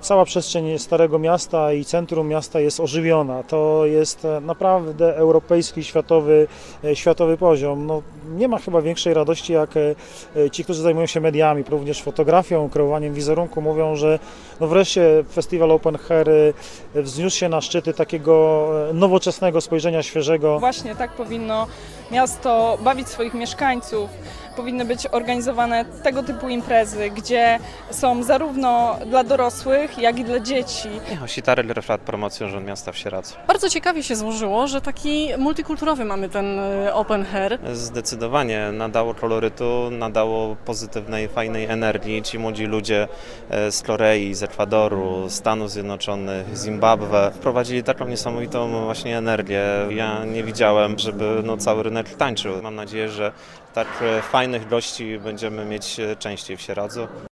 Cała przestrzeń Starego Miasta i centrum miasta jest ożywiona. To jest naprawdę europejski, światowy poziom. No, nie ma chyba większej radości, jak ci, którzy zajmują się mediami, również fotografią, kreowaniem wizerunku, mówią, że no wreszcie festiwal Open Air wzniósł się na szczyty takiego nowoczesnego spojrzenia, świeżego. Właśnie tak powinno miasto bawić swoich mieszkańców. Powinny być organizowane tego typu imprezy, gdzie są zarówno dla dorosłych, jak i dla dzieci. Hościtary refrat promocją Rząd Miasta w Sieradzu. Bardzo ciekawie się złożyło, że taki multikulturowy mamy ten Open Air. Zdecydowanie nadało kolorytu, nadało pozytywnej, fajnej energii. Ci młodzi ludzie z Korei, z Ekwadoru, Stanów Zjednoczonych, Zimbabwe wprowadzili taką niesamowitą właśnie energię. Ja nie widziałem, żeby cały rynek tańczył. Mam nadzieję, że tak fajnych gości będziemy mieć częściej w Sieradzu.